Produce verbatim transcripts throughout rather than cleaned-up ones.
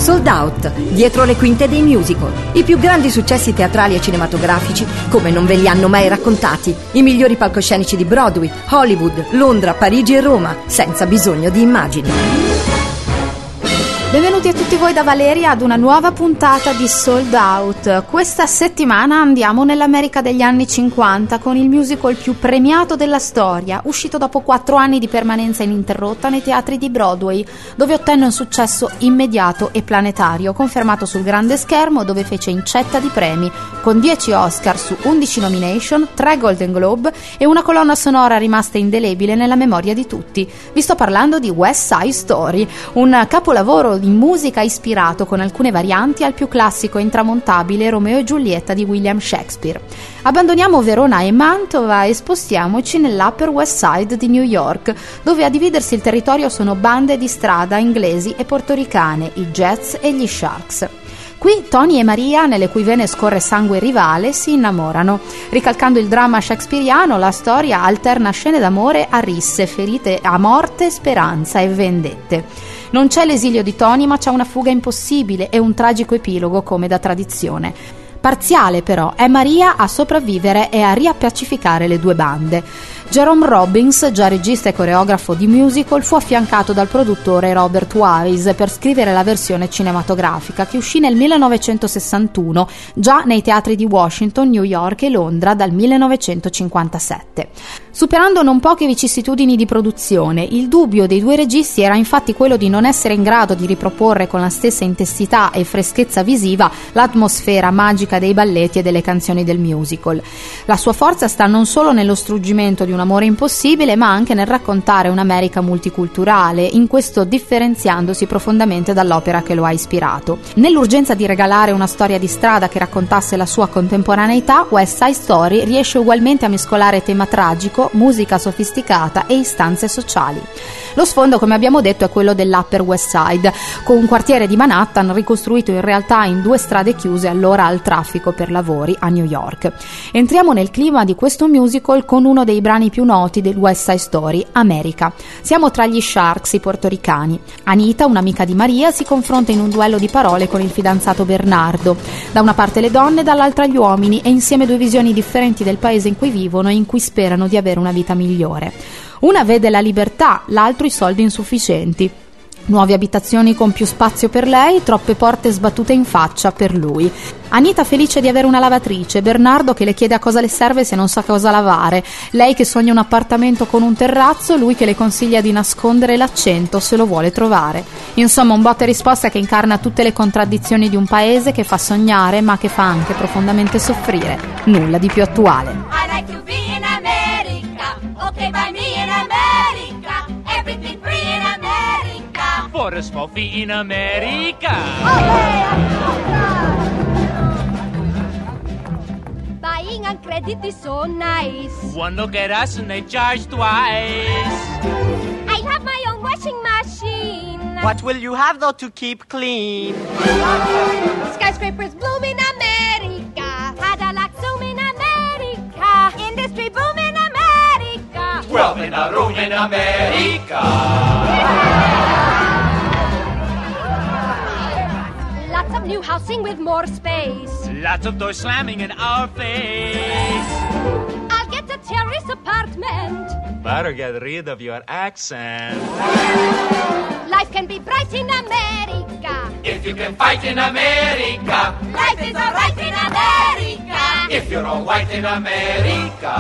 Sold Out, dietro le quinte dei musical. I più grandi successi teatrali e cinematografici come non ve li hanno mai raccontati. I migliori palcoscenici di Broadway, Hollywood, Londra, Parigi e Roma, senza bisogno di immagini. Benvenuti a tutti voi da Valeria ad una nuova puntata di Sold Out. Questa settimana andiamo nell'America degli anni cinquanta con il musical più premiato della storia, uscito dopo quattro anni di permanenza ininterrotta nei teatri di Broadway, dove ottenne un successo immediato e planetario, confermato sul grande schermo, dove fece incetta di premi, con dieci Oscar su undici nomination, tre Golden Globe e una colonna sonora rimasta indelebile nella memoria di tutti. Vi sto parlando di West Side Story, un capolavoro in musica ispirato con alcune varianti al più classico e intramontabile Romeo e Giulietta di William Shakespeare. Abbandoniamo Verona e Mantova e spostiamoci nell'Upper West Side di New York, dove a dividersi il territorio sono bande di strada inglesi e portoricane, i Jets e gli Sharks. Qui Tony e Maria, nelle cui vene scorre sangue rivale, si innamorano. Ricalcando il dramma shakespeariano, la storia alterna scene d'amore a risse, ferite a morte, speranza e vendette. Non c'è l'esilio di Tony, ma c'è una fuga impossibile e un tragico epilogo come da tradizione. Parziale però è Maria a sopravvivere e a riappacificare le due bande. Jerome Robbins, già regista e coreografo di musical, fu affiancato dal produttore Robert Wise per scrivere la versione cinematografica che uscì nel millenovecentosessantuno, già nei teatri di Washington, New York e Londra dal millenovecentocinquantasette. Superando non poche vicissitudini di produzione, il dubbio dei due registi era infatti quello di non essere in grado di riproporre con la stessa intensità e freschezza visiva l'atmosfera magica dei balletti e delle canzoni del musical. La sua forza sta non solo nello struggimento di un amore impossibile, ma anche nel raccontare un'America multiculturale, in questo differenziandosi profondamente dall'opera che lo ha ispirato. Nell'urgenza di regalare una storia di strada che raccontasse la sua contemporaneità, West Side Story riesce ugualmente a mescolare tema tragico, musica sofisticata e istanze sociali. Lo sfondo, come abbiamo detto, è quello dell'Upper West Side, con un quartiere di Manhattan ricostruito in realtà in due strade chiuse allora al traffico per lavori a New York. Entriamo nel clima di questo musical con uno dei brani più noti del West Side Story, America. Siamo tra gli Sharks, i portoricani. Anita, un'amica di Maria, si confronta in un duello di parole con il fidanzato Bernardo. Da una parte le donne, dall'altra gli uomini, e insieme due visioni differenti del paese in cui vivono e in cui sperano di avere una vita migliore. Una vede la libertà, l'altro i soldi insufficienti. Nuove abitazioni con più spazio per lei, troppe porte sbattute in faccia per lui. Anita felice di avere una lavatrice, Bernardo che le chiede a cosa le serve se non sa cosa lavare, lei che sogna un appartamento con un terrazzo, lui che le consiglia di nascondere l'accento se lo vuole trovare. Insomma, un botta e risposta che incarna tutte le contraddizioni di un paese che fa sognare ma che fa anche profondamente soffrire. Nulla di più attuale. I like to be in America, okay by me in America, everything free in America. For a small fee in America. Buying on credit is so nice. One look at us and they charge twice. I have my own washing machine. What will you have though to keep clean? Skyscrapers bloom in America. Cadillac zoom in America. Industry boom in America. Twelve in a room in America. Lots of new housing with more space. Lots of doors slamming in our face. I'll get a terrace apartment. Better get rid of your accent. Life can be bright in America. If you can fight in America. Life is alright in America. If you're all white in America.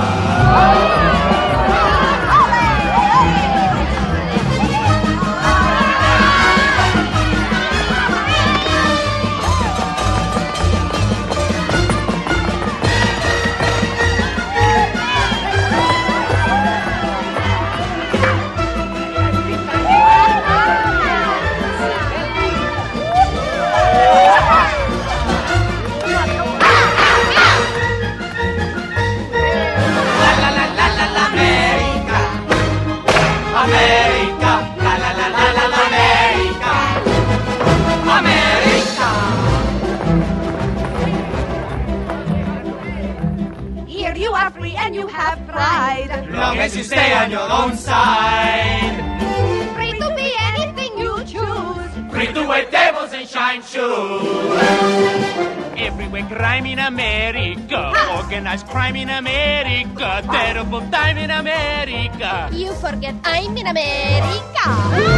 Long as you stay on your own side. Free to be anything you choose. Free to to wear devils and shine shoes. Everywhere crime in America, organized crime in America, terrible time in America. You forget I'm in America.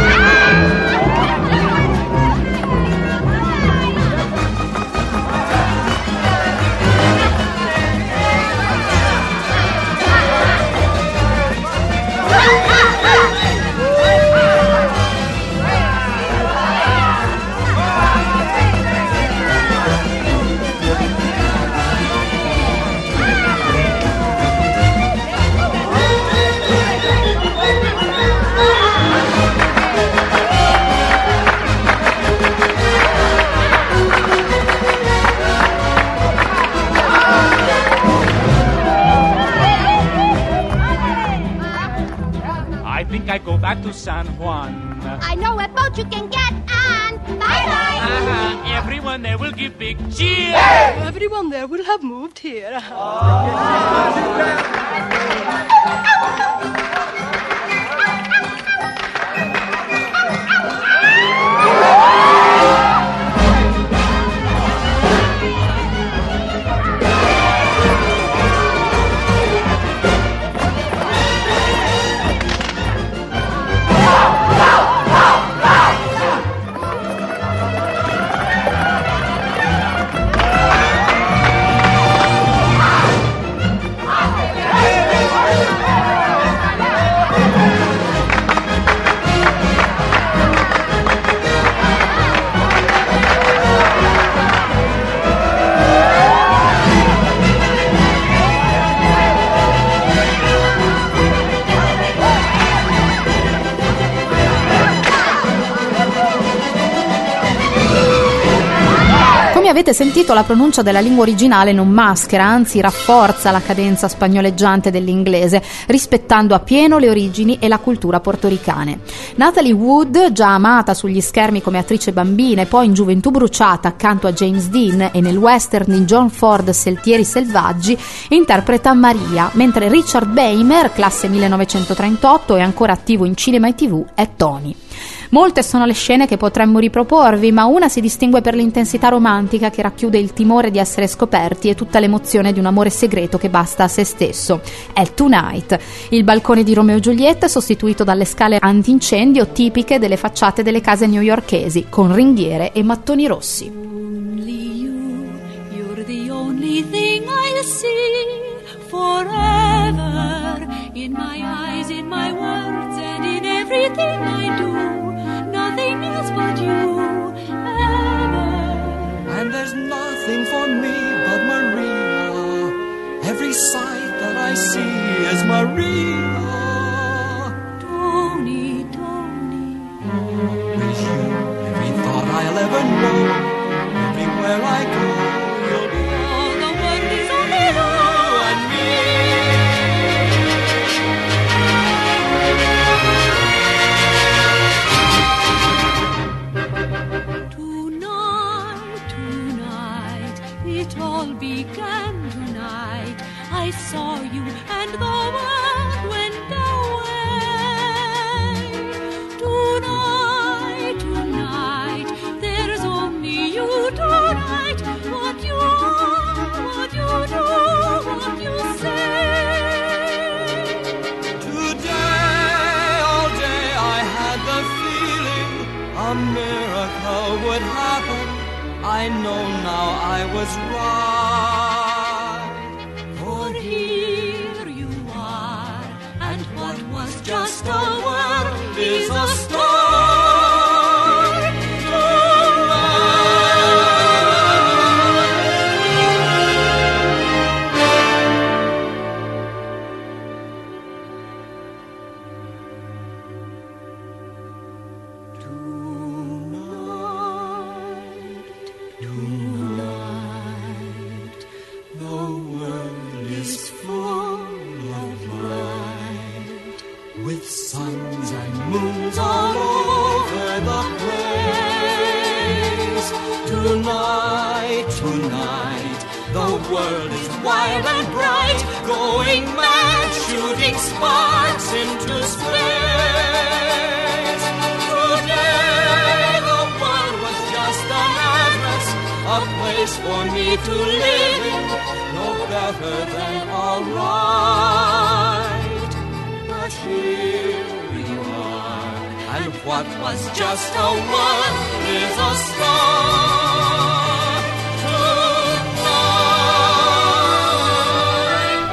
I go back to San Juan. I know a boat you can get on. Bye-bye. Uh-huh. Everyone there will give big cheers. Hey! Everyone there will have moved here. Avete sentito, la pronuncia della lingua originale non maschera, anzi rafforza la cadenza spagnoleggiante dell'inglese, rispettando appieno le origini e la cultura portoricane. Natalie Wood, già amata sugli schermi come attrice bambina e poi in Gioventù bruciata accanto a James Dean e nel western di John Ford Sentieri selvaggi, interpreta Maria, mentre Richard Beymer, classe millenovecentotrentotto e ancora attivo in cinema e tv, è Tony. Molte sono le scene che potremmo riproporvi, ma una si distingue per l'intensità romantica che racchiude il timore di essere scoperti e tutta l'emozione di un amore segreto che basta a se stesso. È Tonight, il balcone di Romeo e Giulietta sostituito dalle scale antincendio tipiche delle facciate delle case newyorkesi, con ringhiere e mattoni rossi. Only you, you're the only thing I see forever, in my eyes, in my words, and in everything I do. Nothing else but you, ever. And there's nothing for me but Maria. Every sight that I see is Maria. Tony, Tony. With you, every thought I'll ever know, everywhere I go, you'll be. All the world is only you and me. It all began tonight. I saw you and the world went away. Tonight, tonight, there's only you tonight. What you are, what you do, what you say. Today, all day I had the feeling a miracle would happen. I know now I was right. For here you are, and what was just a word is a story. Suns and moons all over the place. Tonight, tonight, the world is wild and bright, going mad, shooting sparks into space. Today the world place for me to live in, no better than alright. But here we are, and what was just a one is a star tonight.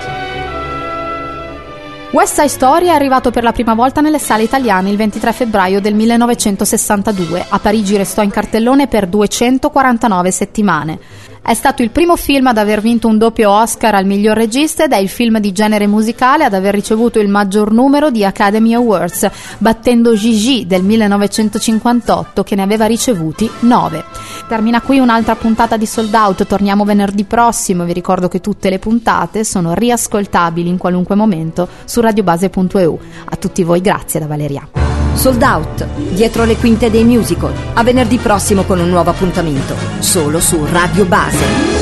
West Side Story è arrivato per la prima volta nelle sale italiane il ventitré febbraio del millenovecentosessantadue. A Parigi restò in cartellone per duecentoquarantanove settimane. È stato il primo film ad aver vinto un doppio Oscar al miglior regista ed è il film di genere musicale ad aver ricevuto il maggior numero di Academy Awards, battendo Gigi del millenovecentocinquantotto che ne aveva ricevuti nove. Termina qui un'altra puntata di Sold Out, torniamo venerdì prossimo. Vi ricordo che tutte le puntate sono riascoltabili in qualunque momento su radiobase punto e u. A tutti voi grazie da Valeria. Sold Out, dietro le quinte dei musical. A venerdì prossimo con un nuovo appuntamento, solo su Radio Base.